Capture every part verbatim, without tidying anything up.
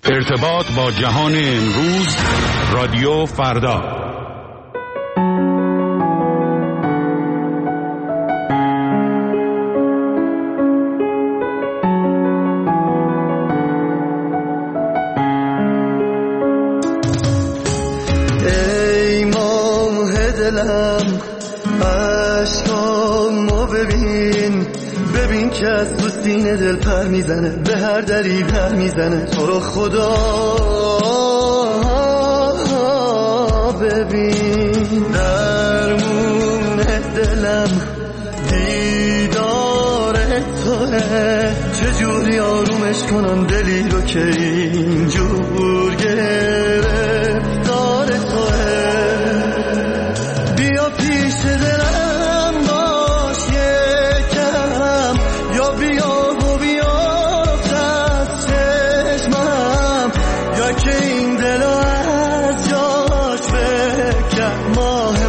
ارتباط با جهان امروز، رادیو فردا. ای ماه دلم عشقامو ببین، ببین که از تو سینه دل پر میزنه، به هر دری پر میزنه. تو رو خدا ببین، درمون دلم دیدار توه، چجوری آرومش کنم دلی رو که اینجور گرفتار توه. بیا پیش دلم باش یکم، یا بیا و بیافت از چشمم، یا که این دلو از جاش بکن ماه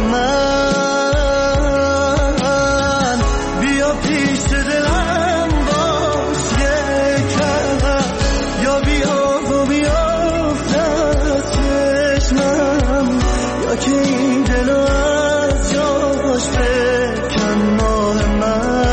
من. بیا پیش دلم باش یکم، یا بیا و بیافت از چشمم، یا که این دلو از جاش بکن ماه من.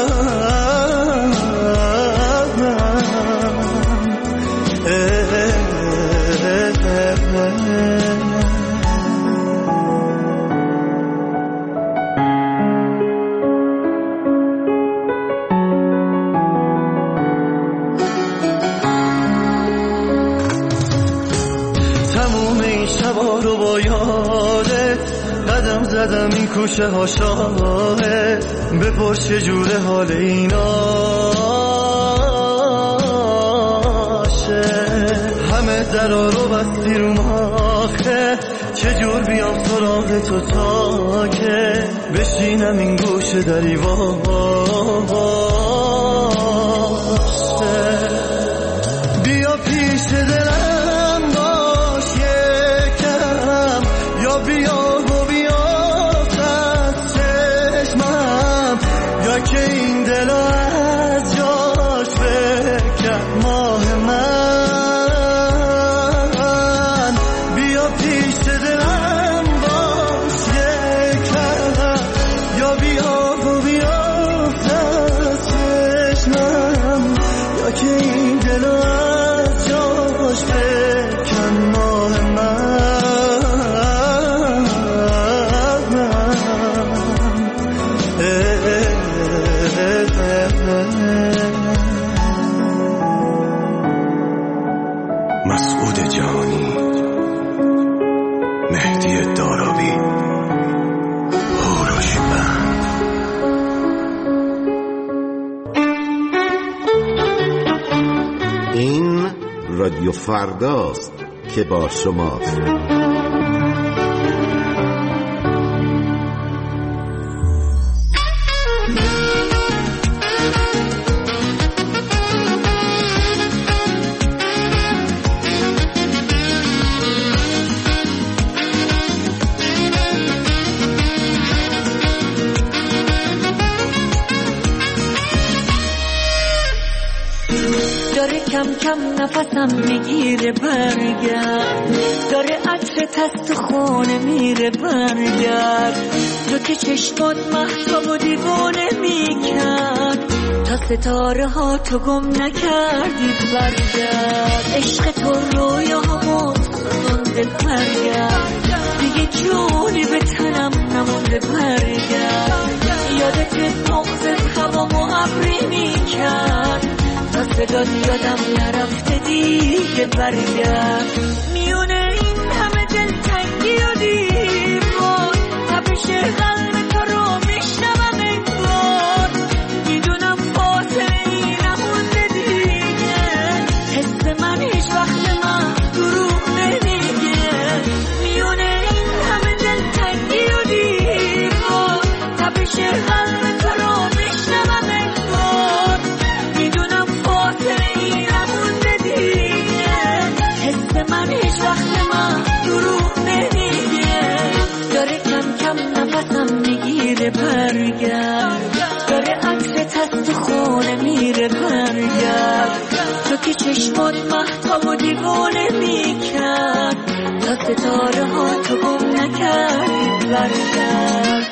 تموم این شبا رو با یادت قدم زدم این کوچه ها شاهد، بپرس چجوره حال ایناشه. همه درا رو بستی رو ماخه، چجور بیام سراغ تو تا که بشینم این گوشه دری واشه. بیا پیش دلم باش یکم، یا بیا و بیافت از چشمم، یا که این دلو از جاش بکن ماه من. بیا پیش دلم باش یکم، یا بیا و بیافت از چشمم، یا که این دلو از جاش بکن ماه من. مسعود جانی، مهدی دارابی، هوروشبند. این رادیو فرداست که با شماست. داره کم کم نفسم میگیره برگرد، داره عطر تست خونه میره برگرد. تو که چشمات محتاب و دیوانه میکرد، تا ستاره ها تو گم نکردی برگرد. عشق تو رویامو سنده برگرد، دیگه جونی به تنم نمونده برگرد. یادت مغزت هوامو ابری میکرد، تا صدات یادم نرفته دیگه برگرد. میونه این همه دلتنگی و دیوار، تپش قلب تو رو میشنوم انگار. میدونم فاصله ای نمونده دیگه، حس من هیچ وقت من دروغ نمیگه. میونه این همه دلتنگی و دیوار، تپش قلب تو رو میشنوم انگار. میدونم فاصله ای نمونده دیگه، حس من هیچ چشمات مهتاب و دیوانه میکرد تا ستاره ها تو گم نکردی برگرد.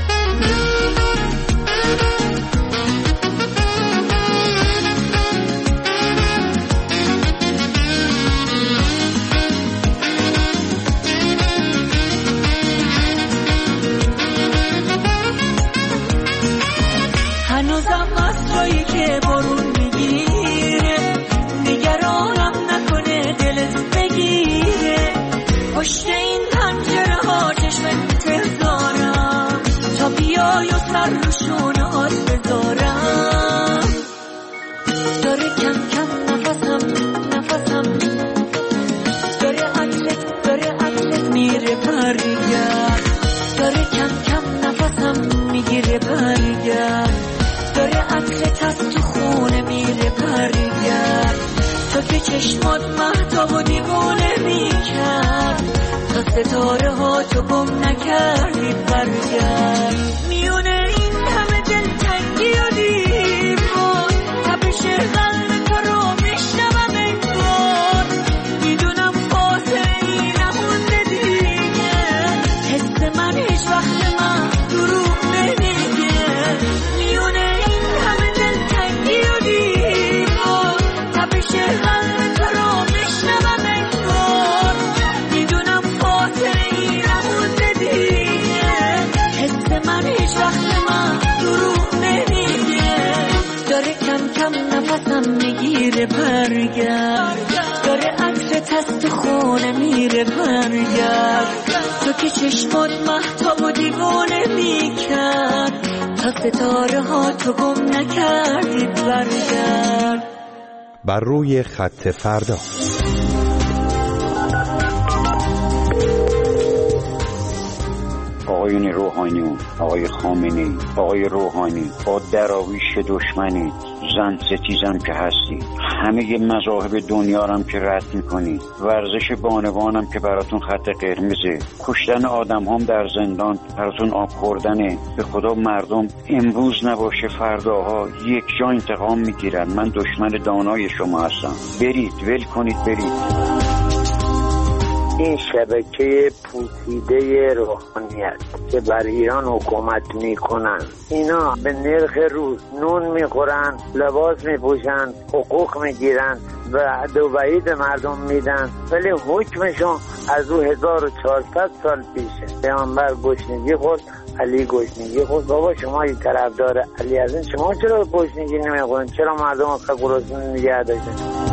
هنوزم مستایی که بارون میگیره نگرانم نکنه دلت بگیره. پشت این پنجره ها چشمت بذارم تا بیای و سر رو شونهات بذارم. داره کم کم نفسم نفسم داره عکست داره عکست میره برگرد. داره کم کم نفسم میگیره برگرد. داره عطرت از تو خونه میره برگرد. تو که چشمات مهتاب و دیوانه میکرد تا ستاره ها تو گم نکردی برگرد. میونه این همه دلتنگی و دیوان تپش قلب تو رو میشنوم انگار. میدونم فاصله ای نمونده دیگه حس من هیچ وقت من دروغ نمیگه. میونه میگیره برگرد. داره عطرت از تو خونه میره برگرد. تو که چشمات مهتاب و دیوانه میکرد تا ستاره ها تو گم نکردی برگرد. بر روی خط فردا. آقایون روحانی، آقای خامنه‌ای، آقای روحانی، با دراویش دشمنی، زن ستیزم که هستی، همه مذاهب دنیا هم که رد میکنی، ورزش بانوانم که براتون خط قرمزه، کشتن آدم هم در زندان براتون آب خوردنه. به خدا مردم امروز نباشه فرداها یک جا انتقام میگیرن. من دشمن دانای شما هستم. برید ول کنید برید. این شبکه پوسیده روحانیت که بر ایران حکومت میکنن، اینا به نرخ روز نون میخورن، لباس میپوشن، حقوق میگیرن و دوبایی به مردم میدن، ولی حکمشون از او هزار و چهارصد سال پیشه. پیامبر گشنگی خورد، علی گشنگی خورد. بابا شما این طرفدار علی هستین، شما چرا گشنگی نمیخورین؟ چرا مردم آخه گرسنه نگه داشتین؟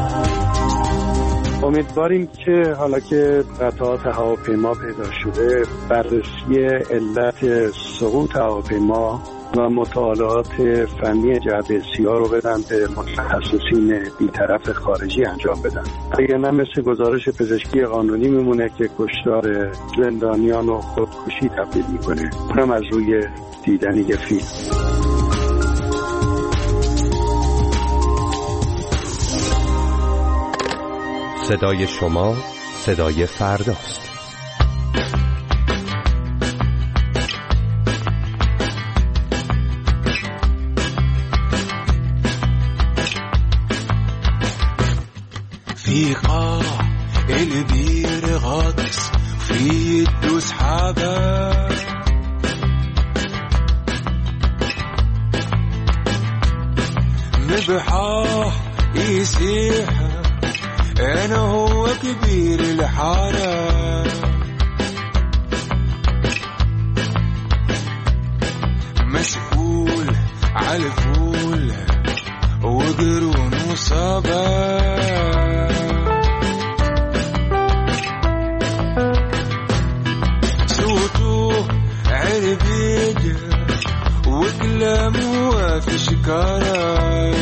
امیدواریم که حالا که قطعات هواپیما پیدا شده بررسی علت سقوط هواپیما و مطالعات فنی جهت سیاه رو بدن به متخصصین بی‌طرف خارجی انجام بدن. اگر نه مثل گزارش پزشکی قانونی میمونه که کشتار زندانیان و خودکشی تبدیل میکنه. اونم از روی دیدن یه فیلم. صدای شما صدای فرداست. في قاع البير غطس في الدوس حبا مبحاح يسيح أنا هو كبير الحارة مسؤول على الفول وقرون وصبا صوته عربيد وكلامه في شكارة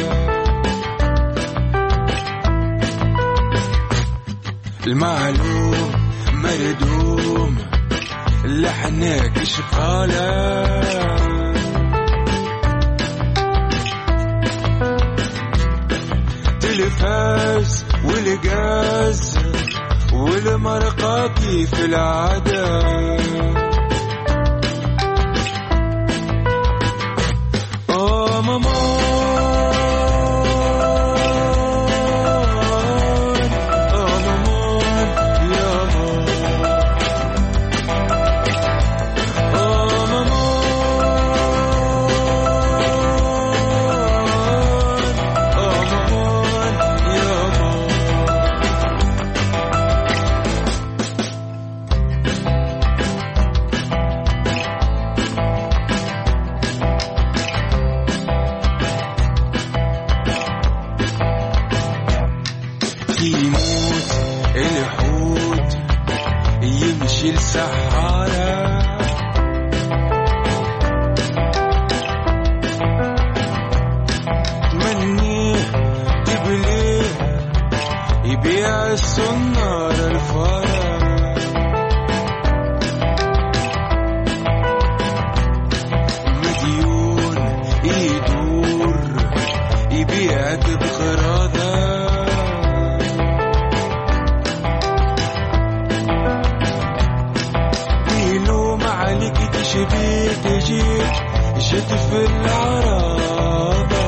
المعلوم مردوم لحنك شقالة تلفاز والقاز والمرقة كيف العادة آه ماما يجي يموت الحوت يمشي السحارة منيه تبليه يبيع السنار الفارة مديون يدور يبيع بغراضة يلوم عليك تشبيه تجيك جد في العرابة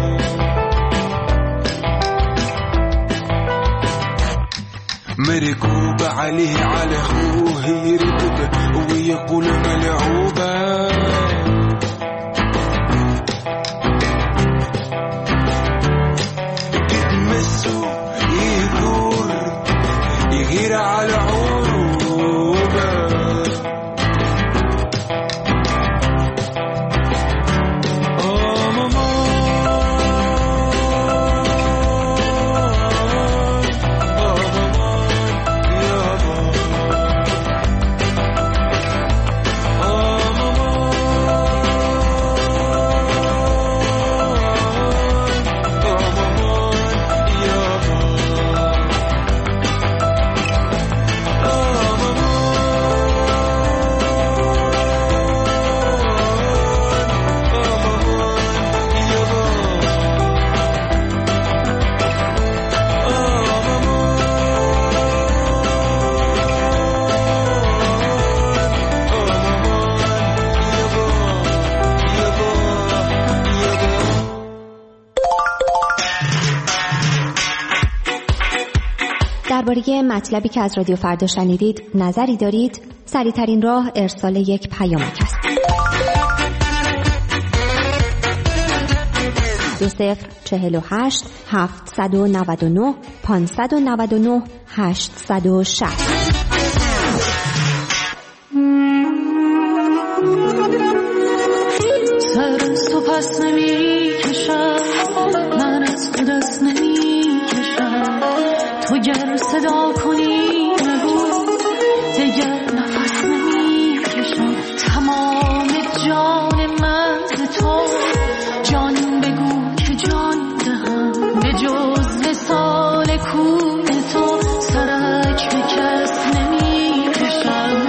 مركوب عليه على أخوه يركب ويقول ملعوبة تتمسه يدور يغير على عروبة درباره مطلبی که از رادیو فردا شنیدید نظری دارید؟ سریع‌ترین راه ارسال یک پیامک است. دو صفر چهل و هشت هفتصد و نود و نه پانصد و نود و نه هشتصد و شصت. سر از تو پس نمی کشم، من از تو دست نمی کشم، تو گر صدا کنی بگو دیگر نفس نمی کشم. تمام جان من ز تو، جان بگو که جان دهم، به جز وصال کوی تو سرک به کس نمی کشم.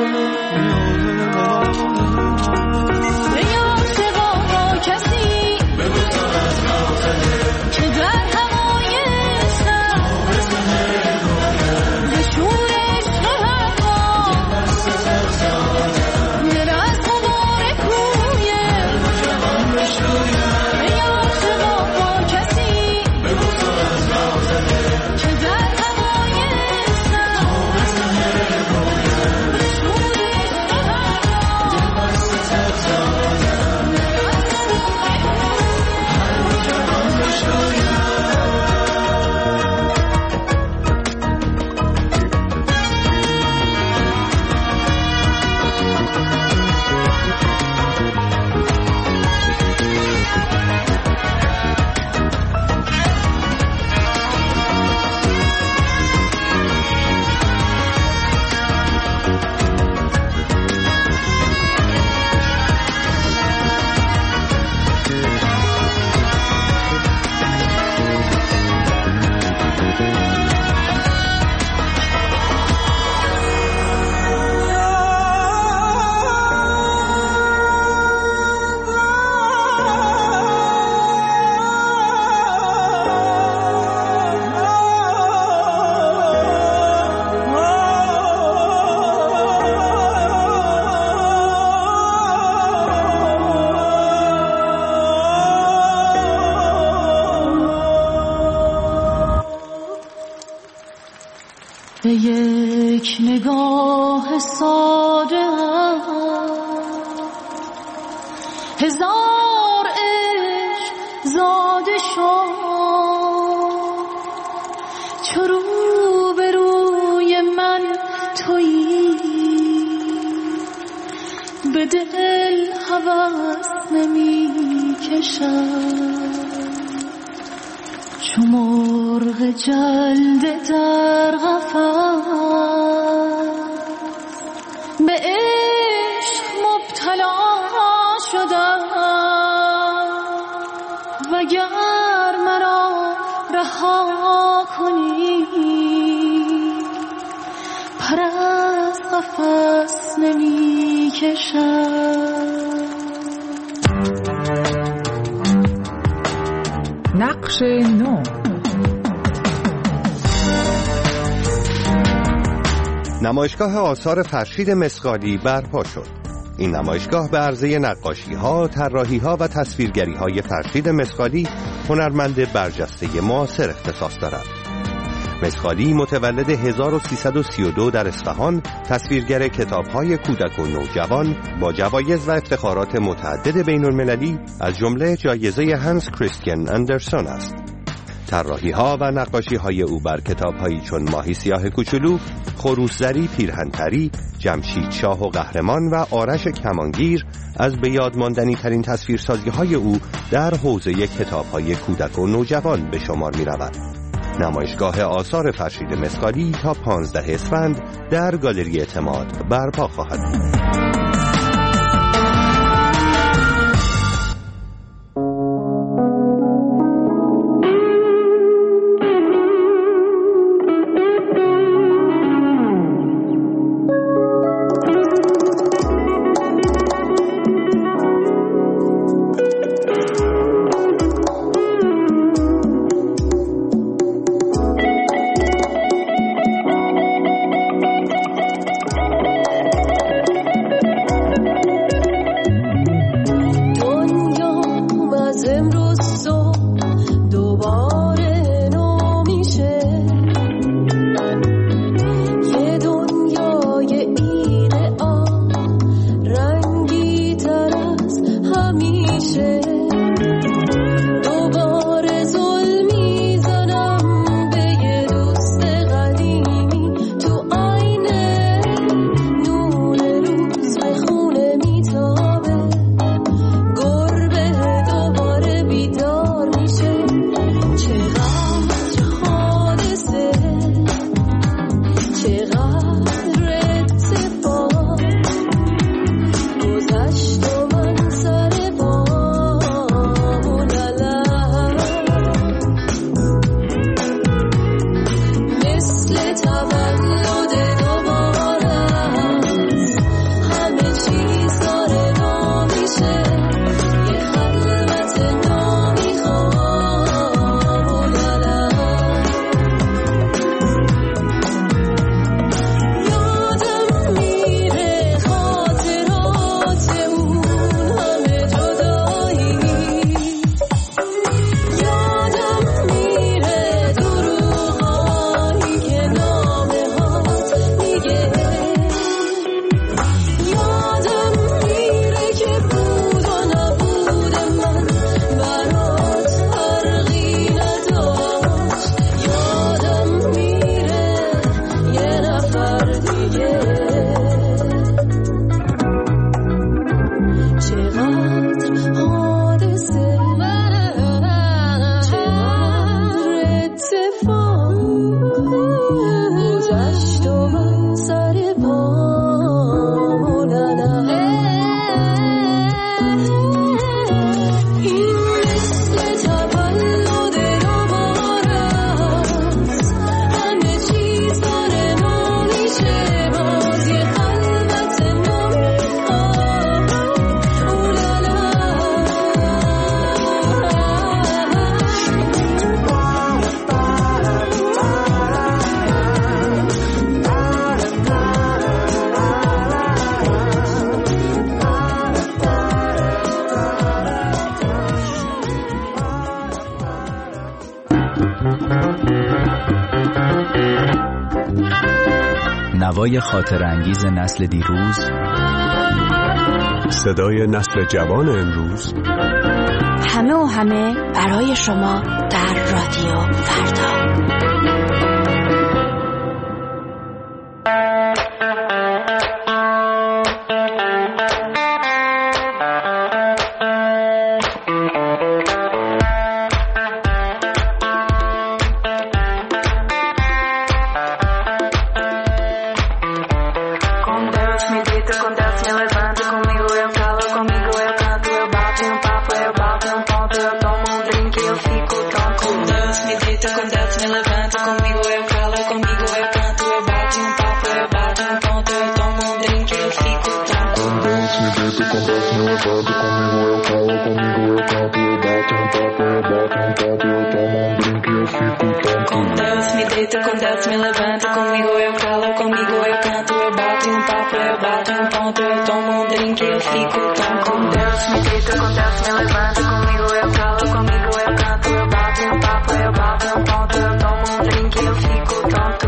به یک نگاه ساده هزار عشق زاده شد، چو رو به روی من تویی به دل هوس نمی کشم، چو مرغ راه جلده در غفلت به عشق مبتلا شدم وگر مرا رها کنی پر از قفس نمی کشم. نقش نو. نمایشگاه آثار فرشید مسقالی برپا شد. این نمایشگاه به عرضه نقاشی‌ها، طراحی‌ها و تصویرگری‌های فرشید مسقالی، هنرمند برجسته معاصر اختصاص دارد. مسقالی متولد هزار و سیصد و سی و دو در اصفهان، تصویرگر کتاب‌های کودک و نوجوان با جوایز و افتخارات متعدد بین‌المللی از جمله جایزه هانس کریستین اندرسون است. طراحی‌ها و نقاشی‌های او بر کتاب‌هایی چون ماهی سیاه کوچولو، خروس‌زری پیرهن‌تری، جمشید شاه و قهرمان و آرش کمانگیر از به یاد ماندنی ترین تصویرسازی‌های او در حوزه کتاب‌های کودک و نوجوان به شمار می‌رود. نمایشگاه آثار فرشید مسقالی تا پانزده اسفند در گالری اعتماد برپا خواهد بود. نوای خاطر انگیز نسل دیروز، صدای نسل جوان امروز، همه و همه برای شما در رادیو فردا. levanta comigo, eu calo comigo, eu canto, eu bato um papo, eu bato um papo, eu tomo um drink e eu fico tonto. Com Deus me deito, com Deus me levanta comigo, eu calo comigo, eu canto, eu bato um papo, eu bato um ponto, eu tomo um drink e eu fico tonto. Com Deus me deito, com Deus me levanta comigo, eu calo comigo, eu canto, eu bato um papo, eu bato um ponto, eu tomo um drink e eu fico tonto.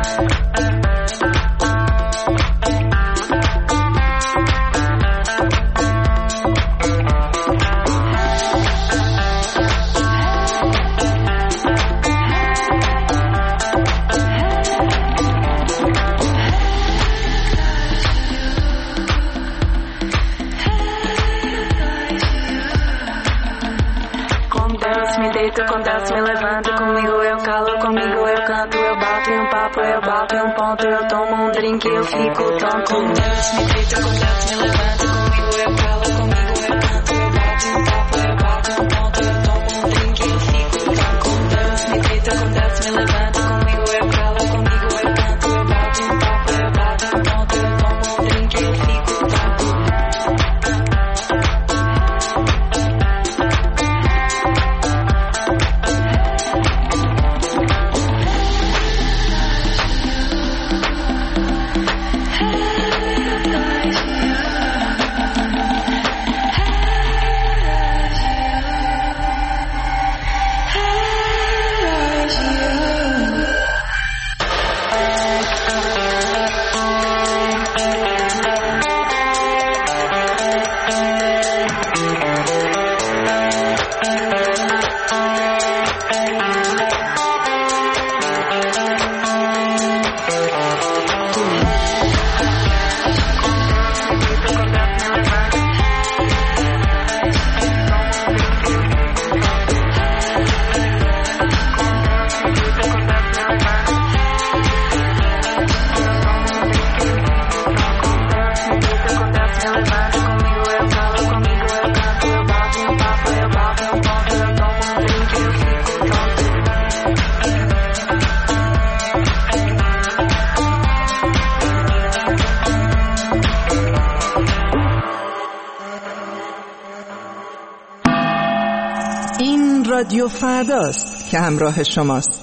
Com Deus me levanta comigo, eu calo comigo, eu canto, eu bato um papo, eu bato um ponto, eu tomo um drink e eu fico tonto. Com Deus me deita, com Deus me levanta comigo, eu calo comigo, eu canto, eu bato um papo, eu bato um ponto, eu tomo um drink e eu fico tonto. Com Deus me deita, com Deus me levanta comigo, eu calo comigo, eu canto, eu bato um papo, eu bato um ponto, eu tomo um drink e eu fico tonto. رادیو فرداست که همراه شماست.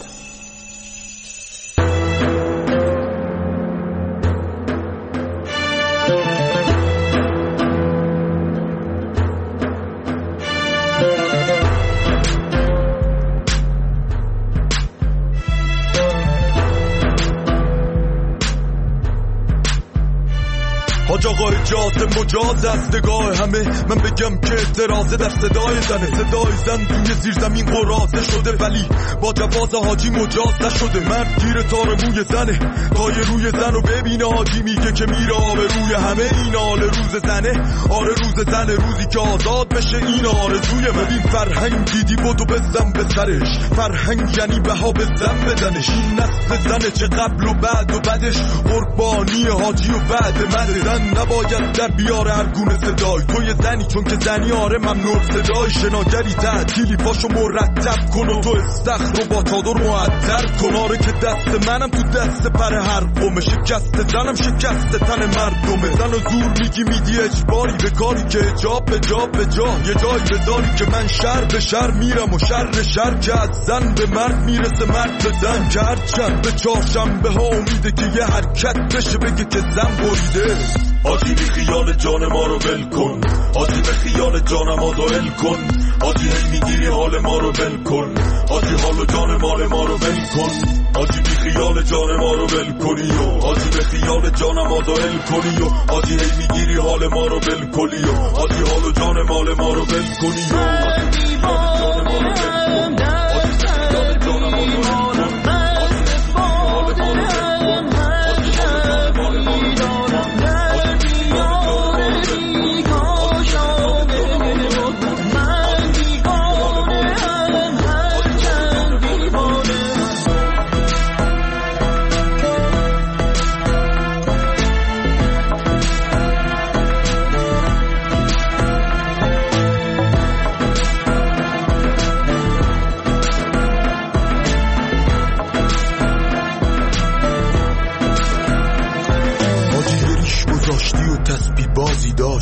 حاج آقای جاده مجاز از نگاه همه، من بگم که اعتراضه در صدای زنه. صدای زن توی زیر زمین قراضه شده ولی با جواز حاجی مجاز نشده. مرد گیر تار موی زنه، تای روی زن رو ببینه حاجی میگه که میره آب روی همه. این آل روز زنه، آره روز زنه، روزی که آزاد بشه این آرزوی من. ببین فرهنگ دیدی بدو بزن به سرش، فرهنگ یعنی بها به زن بدنش. این نسل زنه چه قبل و بعد و بعدش قربانی حاجی و بعد مده. زن نباید در بیاره هر گونه صدای، توی زنی چون که زنی آره ممنوع صدای. شناگری تعطیلی پاشو مرتب کن و تو استخر رو با چادر معطر کن. آره که دست منم تو دست پر هر قومه، شکست زنم شکست تن مردمه. زن و زور میگی میدی اجباری به کاری که اجاب به جا به جا. یه جایی بذاری که من شر به شر میرم و شر شر که از زن به مرد میرسه، مرد به زن. که هرچند به چهارشنبه ها امیده که یه حرکت بشه بگه که زن بریده. آجی بی خیال جان ما رو ول کن، آجی به خیال جانم آدائل کن. آجی هی میگیری حال ما رو ول کن، آجی حال و جان مال ما رو ول کن. آجی بی خیال جان ما رو ول کنی و آجی به خیال جانم آدائل کنی و آجی هی میگیری حال ما رو ول کنی و آجی حال و جان مال ما رو ول کنی و آجی بی خیال جان ما رو ول کن، آجی به خیال جانم آدائل کن.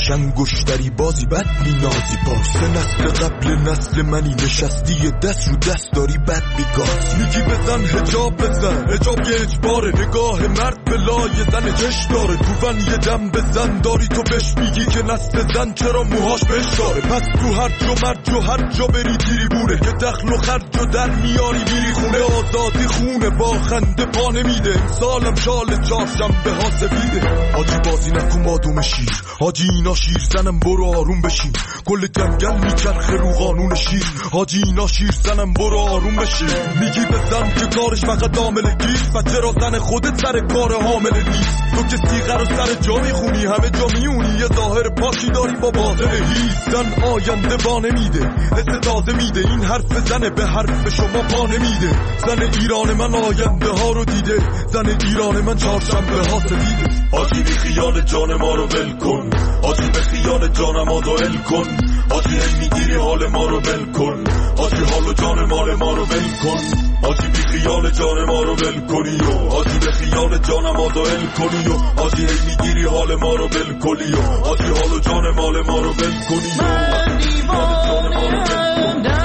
انگشتری بازی بد مینازی باز نسل قبل نسل منی نشستی دست رو دست داری بد بیگاز میگی بزن حجاب بزن حجاب یه اجباره نگاه مرد به لای زن چش داره تو ون یه دم بزن داری تو بهش میگی که نسل زن چرا موهاش بهش داره پس تو هر جا مرد جو هر جا بری تیری بونه یه دخل و خرج و در میاری میری خونه آزادی خونه با خنده پا نمیده امسالم شال چهارشنبه ها سفیده حاجی بازی نکن با دوم شیر حاجی اینا شیر زنم برو آروم بشین کل جنگل میچرخه رو قانون شیر حاجی اینا شیر زنم برو آروم بشین میگی بزن که کارش فقط عامل گیست و چرا زن خودت سر کار حامل نیست تو که سیغر و سر جا میخونی همه جا میونی یه ظاهر پاکی داری با باطن هیچ زن آینده با نمیده حس تازه میده این حرف زنه به حرف شما پا نمیده زن ایران من آینده ها رو دیده زن ایران من چهارشنبه ها سفیده حاجی بی خیال جان ما رو ول کن حاجی به خیال جانم آدائل کن حاجی هی میگیری حال ما رو ول کن حاجی حال و جان مال ما رو ول کن حاجی بی خیال جان ما رو ول کنی و حاجی به خیال جانم آدائل کنی و حاجی هی میگیری حال ما رو ول کنی و حاجی حال و جان مال ما رو ول کنی و من دیوانه